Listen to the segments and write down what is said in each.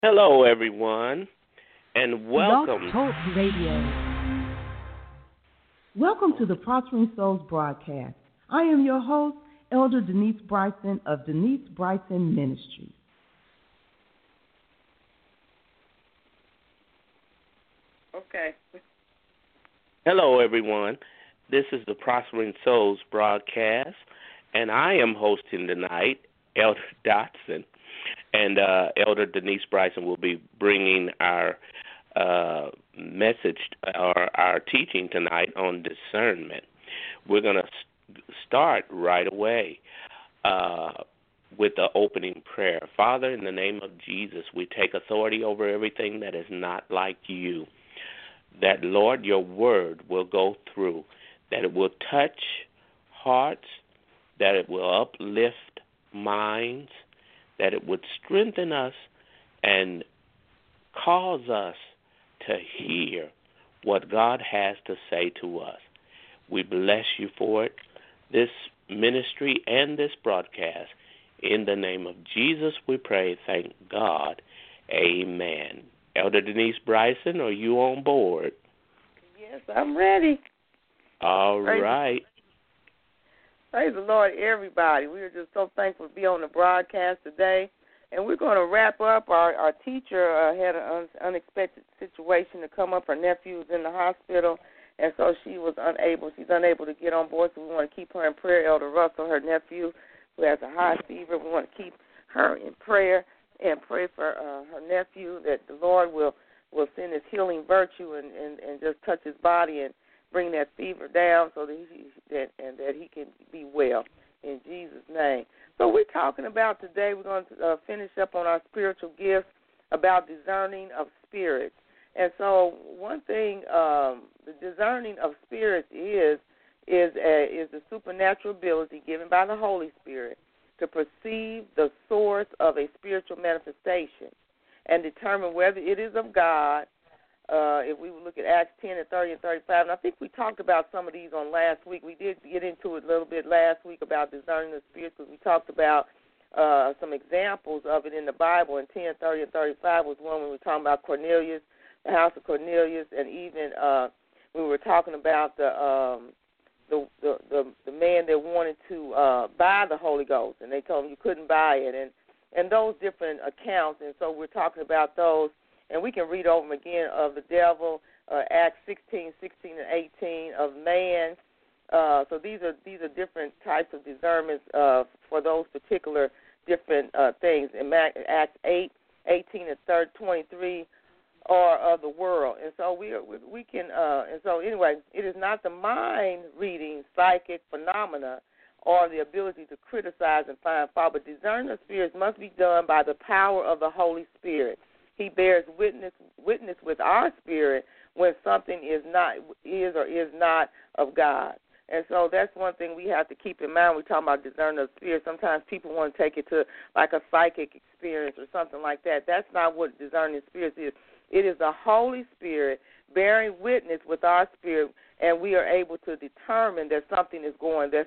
Hello, everyone, and Blog welcome. Talk Radio. Welcome to the Prospering Souls broadcast. I am your host, Elder Denise Bryson of Denise Bryson Ministries. Okay. Hello, everyone. This is the Prospering Souls broadcast, and I am hosting tonight, Elder Dotson, and Elder Denise Bryson will be bringing our message or our teaching tonight on discernment. We're going to start right away with the opening prayer. Father, in the name of Jesus, we take authority over everything that is not like you. That, Lord, your word will go through, that it will touch hearts, that it will uplift minds, that it would strengthen us and cause us to hear what God has to say to us. We bless you for it, this ministry and this broadcast. In the name of Jesus, we pray. Thank God. Amen. Elder Denise Bryson, are you on board? Yes, I'm ready. All right. Praise the Lord, everybody. We are just so thankful to be on the broadcast today. And we're going to wrap up. Our teacher had an unexpected situation to come up. Her nephew was in the hospital, and so she's unable to get on board, so we want to keep her in prayer. Elder Russell, her nephew, who has a high fever, we want to keep her in prayer and pray for her nephew that the Lord will send his healing virtue and just touch his body and bring that fever down so that he can be well in Jesus' name. So we're talking about today, we're going to finish up on our spiritual gifts about discerning of spirits. And so one thing, the discerning of spirits is the supernatural ability given by the Holy Spirit to perceive the source of a spiritual manifestation and determine whether it is of God. If we would look at Acts 10 and 30 and 35, and I think we talked about some of these on last week. We did get into it a little bit last week about discerning the spirits because we talked about some examples of it in the Bible. And 10, 30, and 35 was one when we were talking about Cornelius, the house of Cornelius, and even we were talking about the man that wanted to buy the Holy Ghost, and they told him you couldn't buy it, and those different accounts. And so we're talking about those. And we can read over them again of the devil, Acts 16, 16, and 18, of man. So these are different types of discernments for those particular different things. In Acts 8, 18, and 23 are of the world. And so we can. And so anyway, it is not the mind reading psychic phenomena or the ability to criticize and find fault, but discerning of spirits must be done by the power of the Holy Spirit. He bears witness with our spirit when something is or is not of God. And so that's one thing we have to keep in mind when we talk about discerning of spirit. Sometimes people want to take it to like a psychic experience or something like that. That's not what discerning of spirits is. It is the Holy Spirit bearing witness with our spirit, and we are able to determine that something is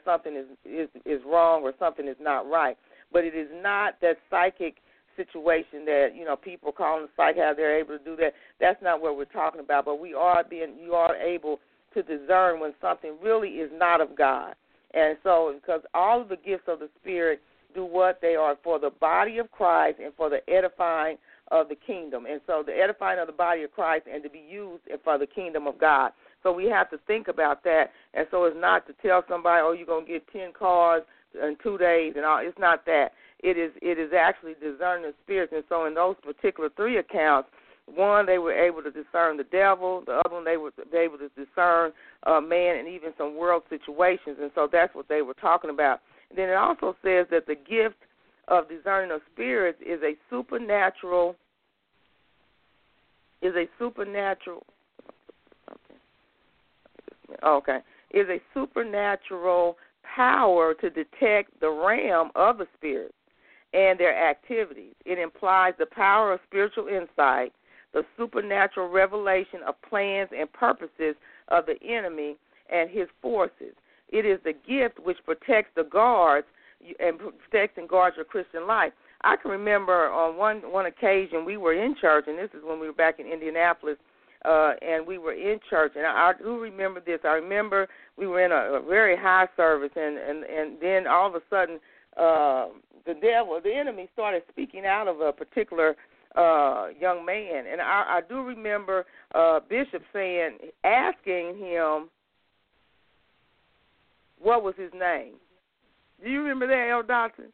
wrong or something is not right. But it is not that psychic situation that, people calling the psych, how they're able to do that. That's not what we're talking about. But you are able to discern when something really is not of God. And so, because all of the gifts of the Spirit do what they are for the body of Christ and for the edifying of the kingdom. And so the edifying of the body of Christ and to be used for the kingdom of God. So we have to think about that. And so it's not to tell somebody, oh, you're going to get 10 cars in 2 days and all. It's not that. It is actually discerning the spirits. And so in those particular 3 accounts, one, they were able to discern the devil. The other one, they were able to discern man and even some world situations. And so that's what they were talking about. And then it also says that the gift of discerning of spirits is a supernatural. Is a supernatural power to detect the realm of the spirits and their activities. It implies the power of spiritual insight, the supernatural revelation of plans and purposes of the enemy and his forces. It is the gift which protects the guards and protects and guards your Christian life. I can remember on one occasion we were in church, and this is when we were back in Indianapolis, and we were in church, and I do remember this. I remember we were in a very high service, and then all of a sudden the enemy started speaking out of a particular young man, and I do remember Bishop asking him what was his name. Do you remember that, El Dotson?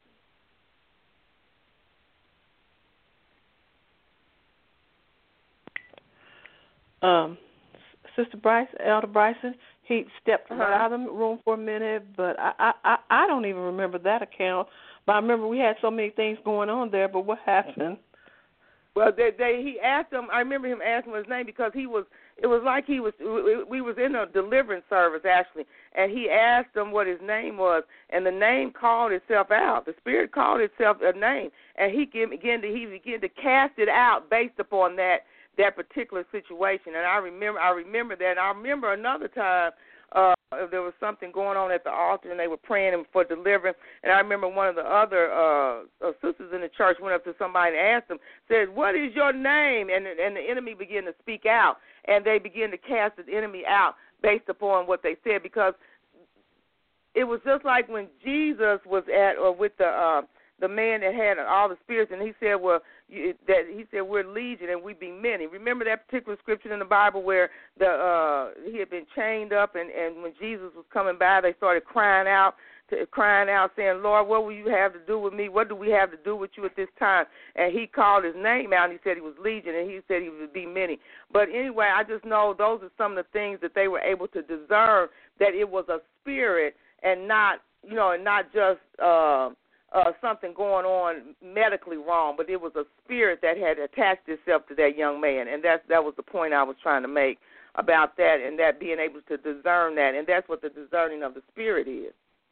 Sister Bryce, Elder Bryson, he stepped right out of the room for a minute, but I don't even remember that account. But I remember we had so many things going on there. But what happened? Well, he asked him. I remember him asking him his name because he was. It was like we was in a deliverance service actually, and he asked him what his name was, and the name called itself out. The Spirit called itself a name, and he began to cast it out based upon that particular situation. And I remember that. And I remember another time there was something going on at the altar, and they were praying for deliverance. And I remember one of the other sisters in the church went up to somebody and asked them, said, "What is your name?" And the enemy began to speak out, and they began to cast the enemy out based upon what they said, because it was just like when Jesus was with the man that had all the spirits, and he said, we're legion and we be many. Remember that particular scripture in the Bible where he had been chained up, and when Jesus was coming by, they started crying out, saying, "Lord, what will you have to do with me? What do we have to do with you at this time?" And he called his name out, and he said he was legion, and he said he would be many. But anyway, I just know those are some of the things that they were able to discern, that it was a spirit and not just something going on medically wrong, but it was a spirit that had attached itself to that young man, and that was the point I was trying to make about that, and that being able to discern that, and that's what the discerning of the spirit is.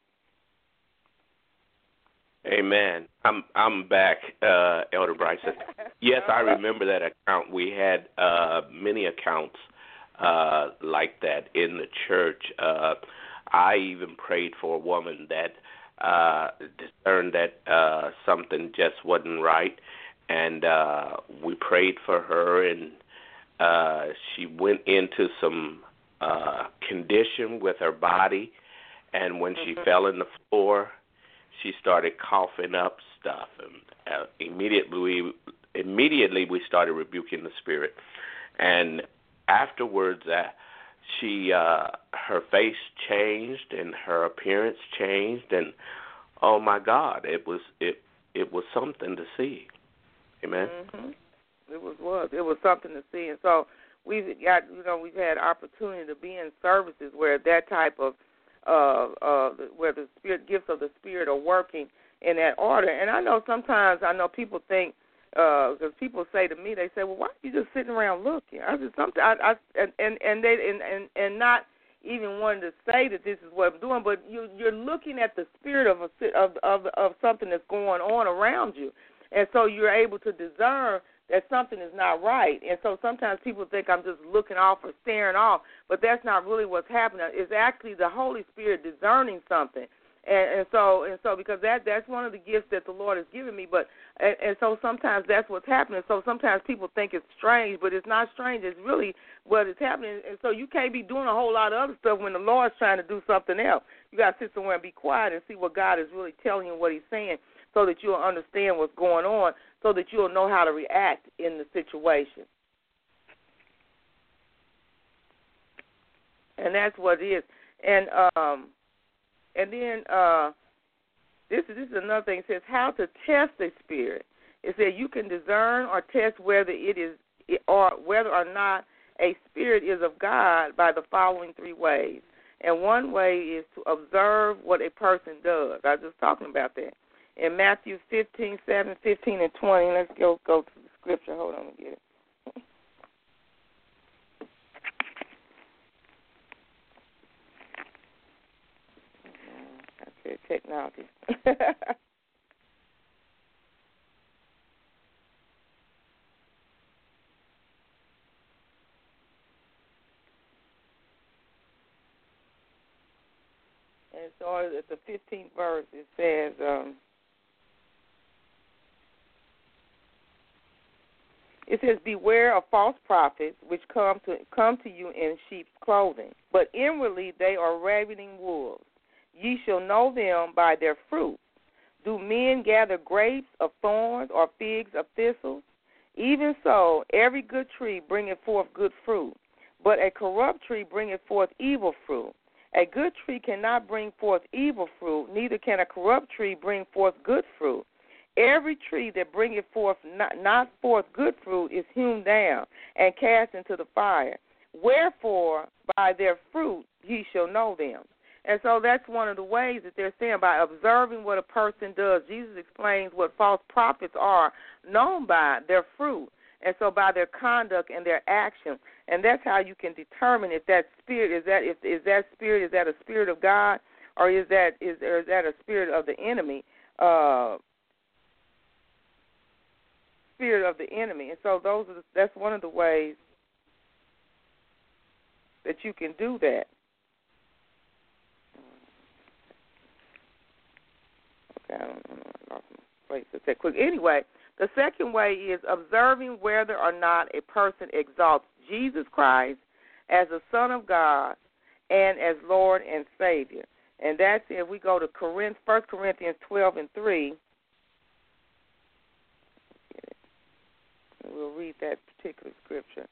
Amen. I'm back, Elder Bryson. Yes, I remember that account. We had many accounts like that in the church. I even prayed for a woman that discerned that something just wasn't right, and we prayed for her, and she went into some condition with her body, and when she fell on the floor, she started coughing up stuff, and immediately we started rebuking the spirit, and afterwards her face changed and her appearance changed, and oh my God, it was something to see. Amen. Mm-hmm. It was something to see, and so we've had opportunity to be in services where that type of where the spirit gifts of the Spirit are working in that order. And I know sometimes people think, because people say to me, they say, "Well, why are you just sitting around looking?" I just and not even wanting to say that this is what I'm doing, but you're looking at the spirit of something that's going on around you, and so you're able to discern that something is not right. And so sometimes people think I'm just looking off or staring off, but that's not really what's happening. It's actually the Holy Spirit discerning something. And so because that's one of the gifts that the Lord has given me, and so sometimes that's what's happening. So sometimes people think it's strange, but it's not strange. It's really what is happening. And so you can't be doing a whole lot of other stuff when the Lord's trying to do something else. You got to sit somewhere and be quiet and see what God is really telling you and what He's saying, so that you'll understand what's going on, so that you'll know how to react in the situation. And that's what it is. And then this is another thing. It says how to test a spirit. It says you can discern or test whether or not a spirit is of God by the following 3 ways. And one way is to observe what a person does. I was just talking about that. In Matthew 15:7, 15, and 20, let's go to the scripture. Hold on, let me get it. Technology. And so at the 15th verse, it says, It says, beware of false prophets, which come to you in sheep's clothing, but inwardly they are ravening wolves. Ye shall know them by their fruit. Do men gather grapes of thorns or figs of thistles? Even so, every good tree bringeth forth good fruit, but a corrupt tree bringeth forth evil fruit. A good tree cannot bring forth evil fruit, neither can a corrupt tree bring forth good fruit. Every tree that bringeth forth not forth good fruit is hewn down and cast into the fire. Wherefore, by their fruit ye shall know them. And so that's one of the ways that they're saying, by observing what a person does. Jesus explains what false prophets are known by their fruit, and so by their conduct and their action. And that's how you can determine if that spirit is that a spirit of God, or is that a spirit of the enemy. Spirit of the enemy. And so that's one of the ways that you can do that. Okay, I don't know. I lost my place. Let's take quick. Anyway, the second way is observing whether or not a person exalts Jesus Christ as the Son of God and as Lord and Savior. And that's if we go to 1 Corinthians 12:3. We'll read that particular scripture.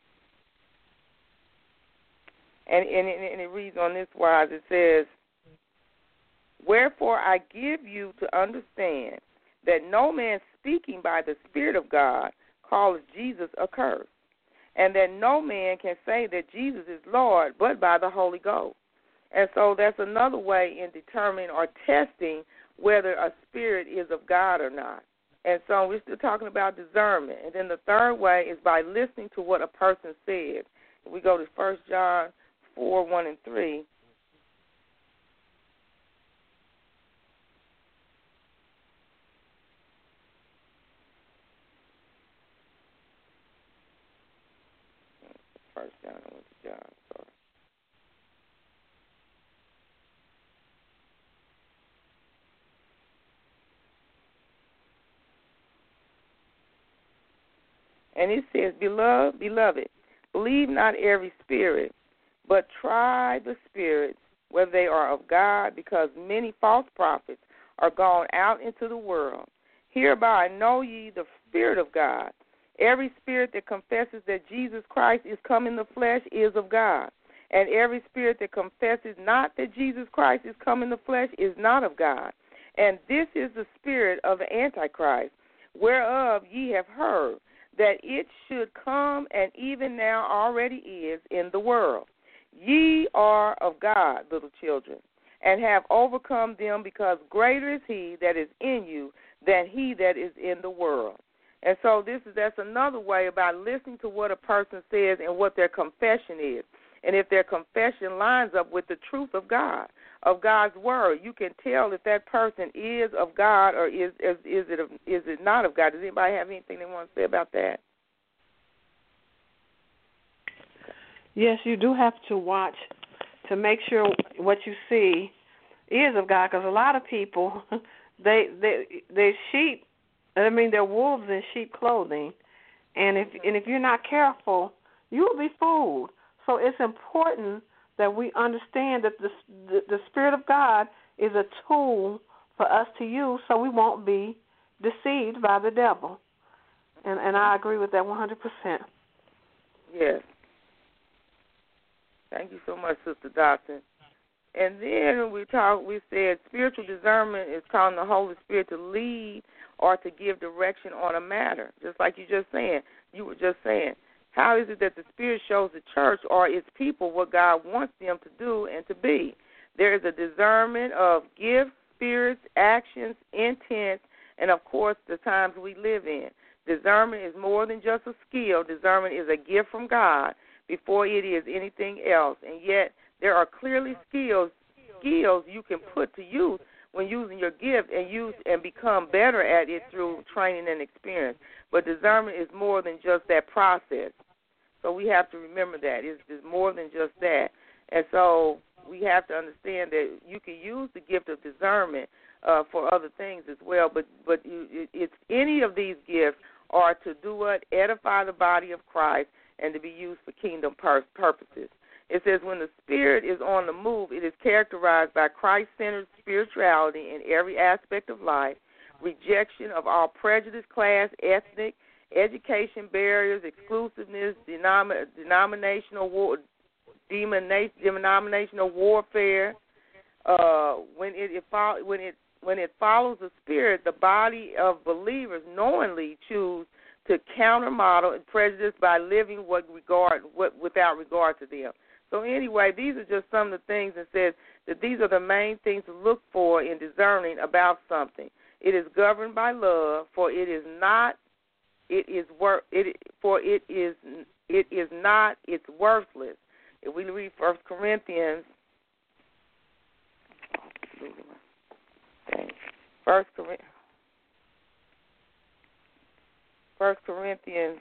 And it reads on this wise. It says, wherefore I give you to understand that no man speaking by the Spirit of God calls Jesus accursed, and that no man can say that Jesus is Lord but by the Holy Ghost. And so that's another way in determining or testing whether a spirit is of God or not. And so we're still talking about discernment. And then the third way is by listening to what a person said. If we go to 1 John 4:1-3. First John, I went to John, sorry. And it says, Beloved, believe not every spirit, but try the spirits whether they are of God, because many false prophets are gone out into the world. Hereby know ye the Spirit of God. Every spirit that confesses that Jesus Christ is come in the flesh is of God. And every spirit that confesses not that Jesus Christ is come in the flesh is not of God. And this is the spirit of the Antichrist, whereof ye have heard, that it should come, and even now already is in the world. Ye are of God, little children, and have overcome them, because greater is he that is in you than he that is in the world. And so that's another way about listening to what a person says and what their confession is. And if their confession lines up with the truth of God, of God's word, you can tell if that person is of God or is it not of God. Does anybody have anything they want to say about that? Yes, you do have to watch to make sure what you see is of God, because a lot of people, they're sheep. I mean, they're wolves in sheep clothing, and if you're not careful, you will be fooled. So it's important that we understand that the Spirit of God is a tool for us to use, so we won't be deceived by the devil. And I agree with that 100%. Yes. Thank you so much, Sister Dotson. And then we said spiritual discernment is calling the Holy Spirit to lead or to give direction on a matter, just like you were just saying. How is it that the Spirit shows the church or its people what God wants them to do and to be? There is a discernment of gifts, spirits, actions, intents, and, of course, the times we live in. Discernment is more than just a skill. Discernment is a gift from God before it is anything else. And yet there are clearly skills you can put to use when using your gift and use and become better at it through training and experience. But discernment is more than just that process. So we have to remember that. It's more than just that. And so we have to understand that you can use the gift of discernment for other things as well, but it's any of these gifts are to do what? Edify the body of Christ and to be used for kingdom purposes. It says when the Spirit is on the move, it is characterized by Christ-centered spirituality in every aspect of life, rejection of all prejudice, class, ethnic, education barriers, exclusiveness, denominational warfare. When it follows the Spirit, the body of believers knowingly choose to countermodel and prejudice by living without regard to them. So anyway, these are just some of the things that says that these are the main things to look for in discerning about something. It is governed by love, for it is not. It is not. It's worthless. If we read 1 Corinthians, 1 Corinthians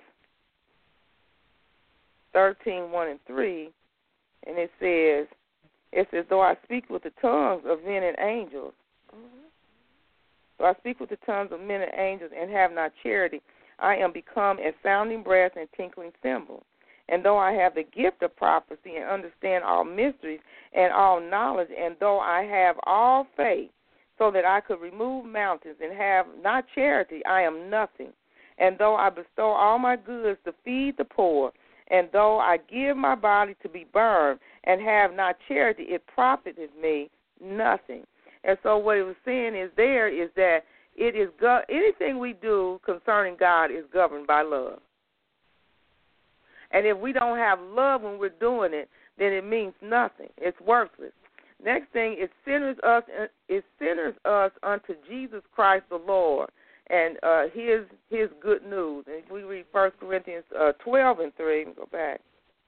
13:1-3, and it says, though I speak with the tongues of men and angels, though I speak with the tongues of men and angels and have not charity, I am become as sounding brass and tinkling cymbals. And though I have the gift of prophecy and understand all mysteries and all knowledge, and though I have all faith so that I could remove mountains and have not charity, I am nothing. And though I bestow all my goods to feed the poor, and though I give my body to be burned and have not charity, it profiteth me nothing. And so what it was saying is that it is anything we do concerning God is governed by love. And if we don't have love when we're doing it, then it means nothing. It's worthless. Next thing, it centers us unto Jesus Christ the Lord and his good news. And if we read 1 Corinthians 12:3, go back.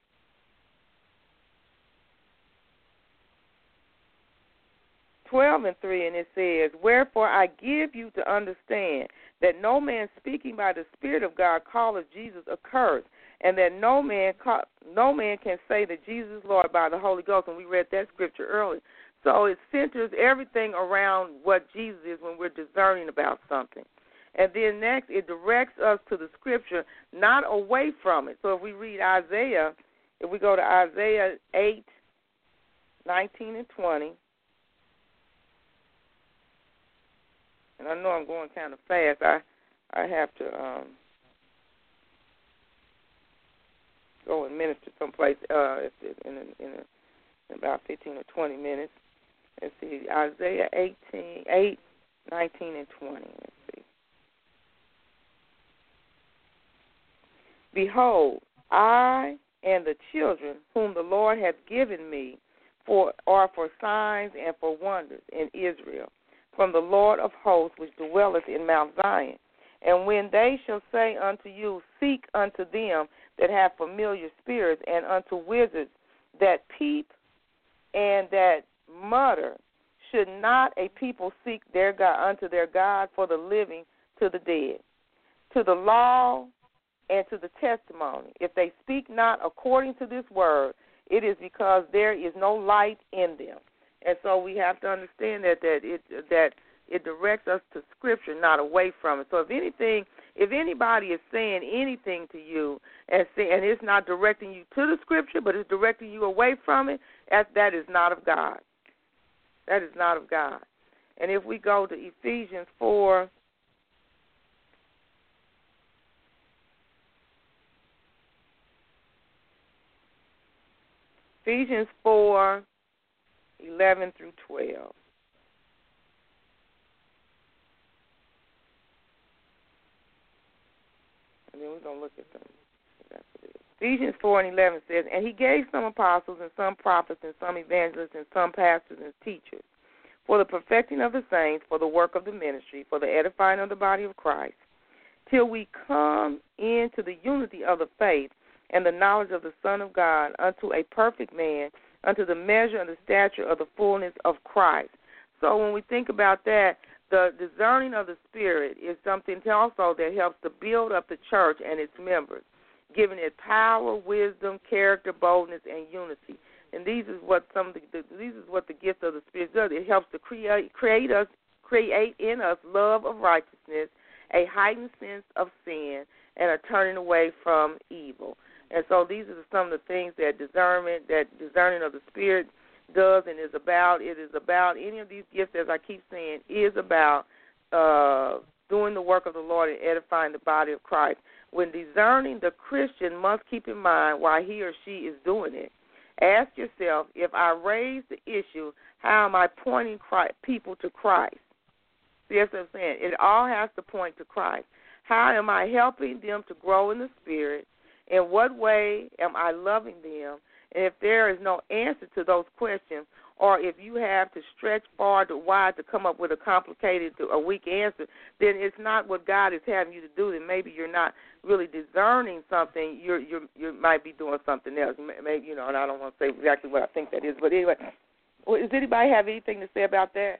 12:3, and it says, wherefore I give you to understand that no man speaking by the Spirit of God calleth Jesus accursed, and that no man can say that Jesus is Lord by the Holy Ghost. And we read that scripture earlier. So it centers everything around what Jesus is when we're discerning about something. And then next, it directs us to the scripture, not away from it. So if we read Isaiah, if we go to Isaiah 8:19-20, and I know I'm going kind of fast. I have to go and minister someplace in about 15 or 20 minutes. Let's see, Isaiah 8:19-20. Let's see. Behold, I and the children whom the Lord hath given me are for signs and for wonders in Israel, from the Lord of hosts which dwelleth in Mount Zion. And when they shall say unto you, seek unto them that have familiar spirits, and unto wizards that peep and that mutter, should not a people seek their God unto their God for the living to the dead, to the law and to the testimony? If they speak not according to this word, it is because there is no light in them. And so we have to understand that it directs us to Scripture, not away from it. So if anybody is saying anything to you and it's not directing you to the Scripture, but it's directing you away from it, that is not of God. That is not of God. And if we go to Ephesians 4, Ephesians 4:11-12. And then we're going to look at them. Ephesians 4:11 says, and he gave some apostles and some prophets and some evangelists and some pastors and teachers for the perfecting of the saints, for the work of the ministry, for the edifying of the body of Christ, till we come into the unity of the faith and the knowledge of the Son of God, unto a perfect man, unto the measure and the stature of the fullness of Christ. So when we think about that, the discerning of the Spirit is something also that helps to build up the church and its members, giving it power, wisdom, character, boldness, and unity. And these is what the gift of the Spirit does. It helps to create in us love of righteousness a heightened sense of sin, and a turning away from evil. And so these are some of the things that discerning of the Spirit does and is about. It is about any of these gifts, as I keep saying, is about doing the work of the Lord and edifying the body of Christ. When discerning, the Christian must keep in mind why he or she is doing it. Ask yourself, if I raise the issue, how am I pointing people to Christ? See, that's what I'm saying. It all has to point to Christ. How am I helping them to grow in the Spirit? In what way am I loving them? And if there is no answer to those questions, or if you have to stretch far to wide to come up with a weak answer, then it's not what God is having you to do. Then maybe you're not really discerning something. You might be doing something else. Maybe, and I don't want to say exactly what I think that is. But anyway, does anybody have anything to say about that?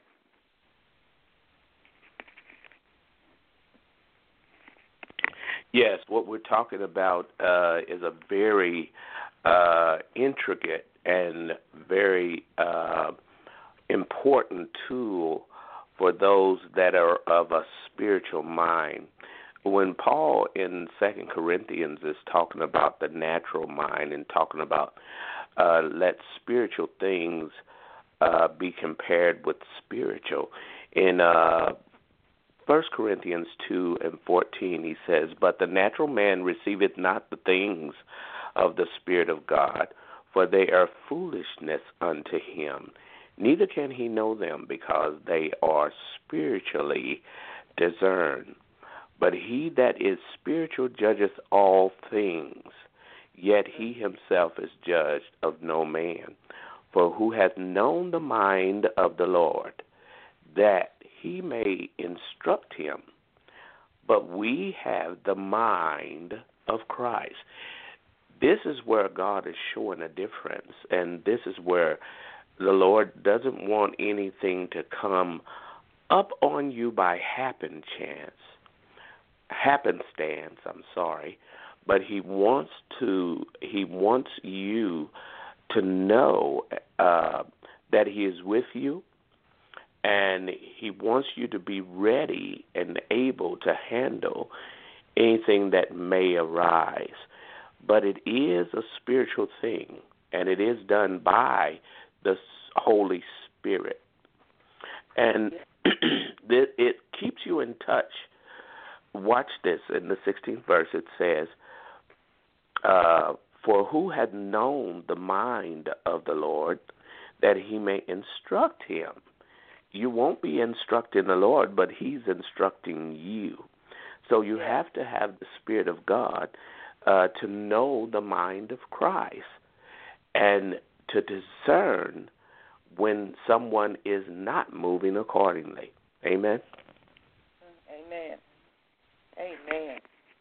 Yes, what we're talking about is a very intricate and very important tool for those that are of a spiritual mind. When Paul in 2 Corinthians is talking about the natural mind and talking about let spiritual things be compared with spiritual, in 1 Corinthians 2:14, he says, "But the natural man receiveth not the things of the Spirit of God, for they are foolishness unto him. Neither can he know them, because they are spiritually discerned. But he that is spiritual judgeth all things, yet he himself is judged of no man. For who hath known the mind of the Lord, that he may instruct him? But we have the mind of Christ." This is where God is showing a difference, and this is where the Lord doesn't want anything to come up on you by happenstance, but He wants you to know that He is with you, and He wants you to be ready and able to handle anything that may arise. But it is a spiritual thing, and it is done by the Holy Spirit. And it keeps you in touch. Watch this. In the 16th verse it says, "For who hath known the mind of the Lord, that he may instruct him?" You won't be instructing the Lord, but He's instructing you. So you have to have the Spirit of God to know the mind of Christ and to discern when someone is not moving accordingly. Amen? Amen. Amen.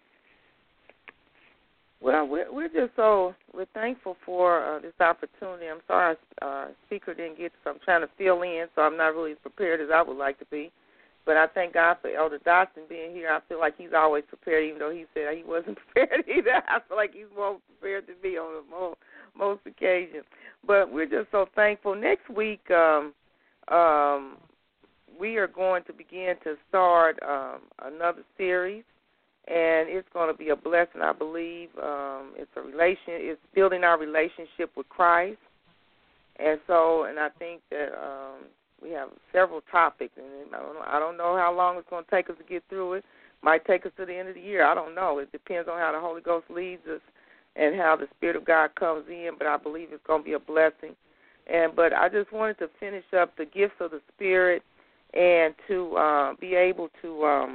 Well, we're thankful for this opportunity. I'm sorry our speaker didn't get, so I'm trying to fill in, so I'm not really as prepared as I would like to be. But I thank God for Elder Dotson being here. I feel like he's always prepared, even though he said he wasn't prepared either. I feel like he's more prepared than me on most occasions. But we're just so thankful. Next week, we are going to begin to start another series, and it's going to be a blessing, I believe. It's building our relationship with Christ, and I think that we have several topics, and I don't know how long it's going to take us to get through it. Might take us to the end of the year. I don't know. It depends on how the Holy Ghost leads us and how the Spirit of God comes in, but I believe it's going to be a blessing. But I just wanted to finish up the gifts of the Spirit and to be able to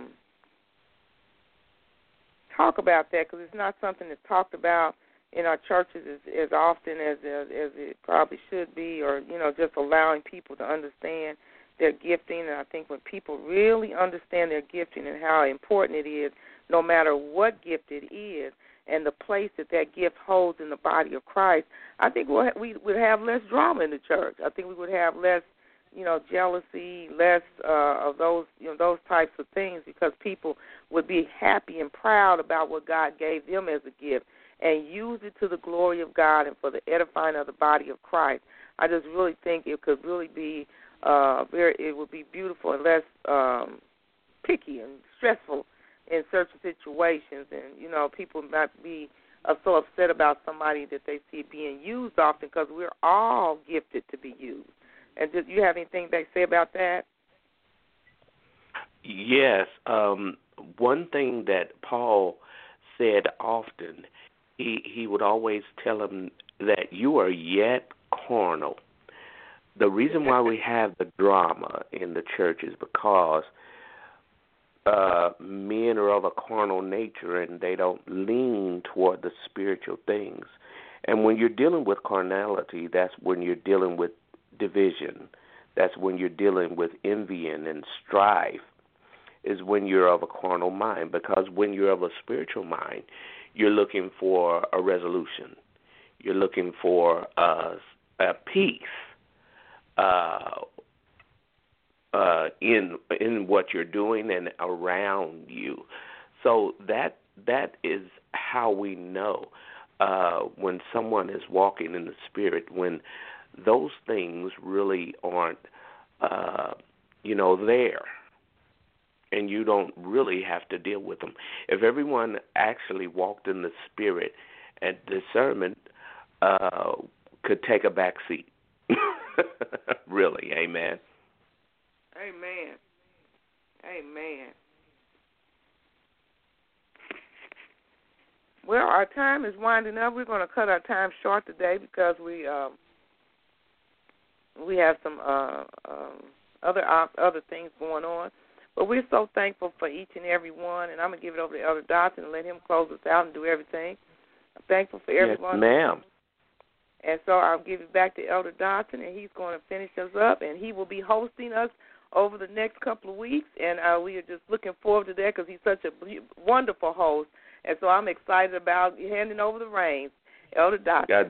talk about that, because it's not something that's talked about in our churches as often as it probably should be, or, just allowing people to understand their gifting. And I think when people really understand their gifting and how important it is, no matter what gift it is, and the place that gift holds in the body of Christ, I think we would have less drama in the church. I think we would have less, jealousy, less of those types of things, because people would be happy and proud about what God gave them as a gift and use it to the glory of God and for the edifying of the body of Christ. I just really think it could really be it would be beautiful and less picky and stressful in certain situations, and people might be so upset about somebody that they see being used often, because we're all gifted to be used. And do you have anything to say about that? Yes. One thing that Paul said often, he would always tell them that you are yet carnal. The reason why we have the drama in the church is because men are of a carnal nature, and they don't lean toward the spiritual things. And when you're dealing with carnality, that's when you're dealing with division. That's when you're dealing with envying and strife, is when you're of a carnal mind. Because when you're of a spiritual mind, you're looking for a resolution. You're looking for a peace in what you're doing and around you. So that is how we know when someone is walking in the Spirit, when those things really aren't, there, and you don't really have to deal with them. If everyone actually walked in the Spirit, and discernment could take a back seat. Really, amen. Amen. Amen. Well, our time is winding up. We're going to cut our time short today because we have some other things going on. But we're so thankful for each and every one, and I'm going to give it over to Elder Dotson and let him close us out and do everything. I'm thankful for everyone. Yes, ma'am. And so I'll give it back to Elder Dotson, and he's going to finish us up, and he will be hosting us over the next couple of weeks, and we are just looking forward to that because he's such a wonderful host. And so I'm excited about handing over the reins. Elder Dotson.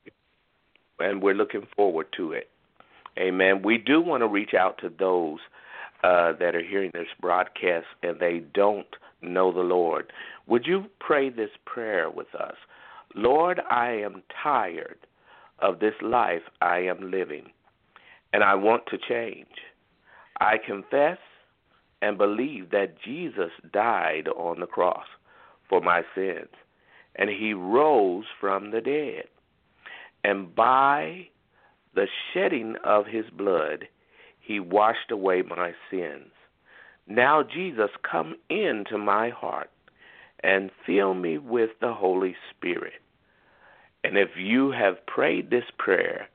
And we're looking forward to it. Amen. We do want to reach out to those that are hearing this broadcast and they don't know the Lord. Would you pray this prayer with us? Lord, I am tired of this life I am living, and I want to change. I confess and believe that Jesus died on the cross for my sins, and he rose from the dead. And by the shedding of his blood, he washed away my sins. Now, Jesus, come into my heart and fill me with the Holy Spirit. And if you have prayed this prayer,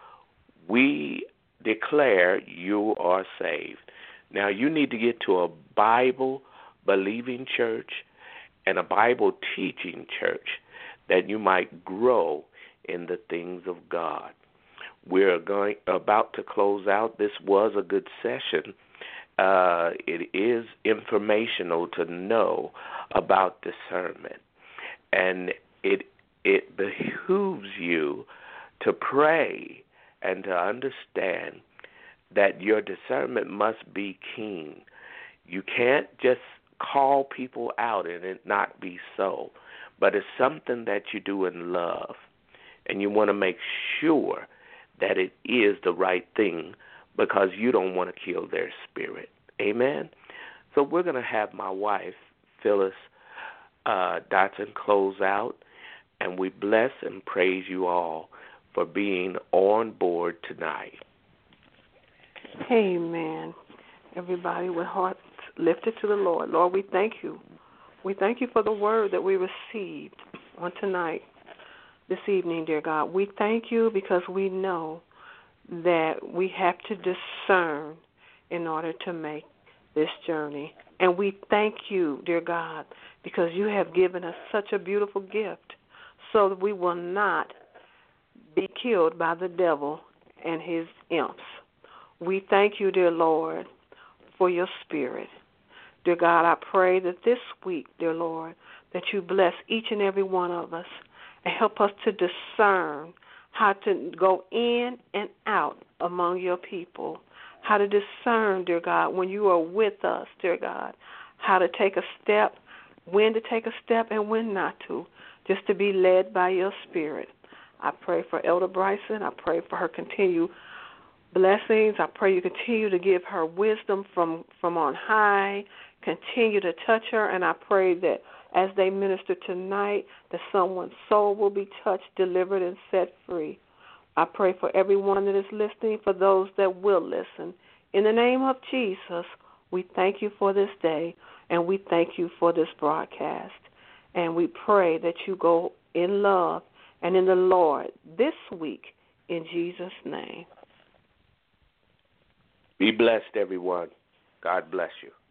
we declare you are saved. Now, you need to get to a Bible-believing church and a Bible-teaching church that you might grow in the things of God. We're about to close out. This was a good session. It is informational to know about discernment, and it behooves you to pray and to understand that your discernment must be keen. You can't just call people out and it not be so, but it's something that you do in love, and you want to make sure that it is the right thing because you don't want to kill their spirit. Amen? So we're going to have my wife, Phyllis Dotson, close out, and we bless and praise you all for being on board tonight. Amen. Everybody with hearts lifted to the Lord. Lord, we thank you. We thank you for the word that we received on tonight, this evening, dear God. We thank you because we know that we have to discern in order to make this journey. And we thank you, dear God, because you have given us such a beautiful gift so that we will not be killed by the devil and his imps. We thank you, dear Lord, for your spirit. Dear God, I pray that this week, dear Lord, that you bless each and every one of us and help us to discern how to go in and out among your people, how to discern, dear God, when you are with us, dear God, how to take a step, when to take a step and when not to, just to be led by your spirit. I pray for Elder Bryson. I pray for her continued blessings. I pray you continue to give her wisdom from on high. Continue to touch her, and I pray that as they minister tonight, that someone's soul will be touched, delivered, and set free. I pray for everyone that is listening, for those that will listen. In the name of Jesus, we thank you for this day, and we thank you for this broadcast. And we pray that you go in love and in the Lord this week, in Jesus' name. Be blessed, everyone. God bless you.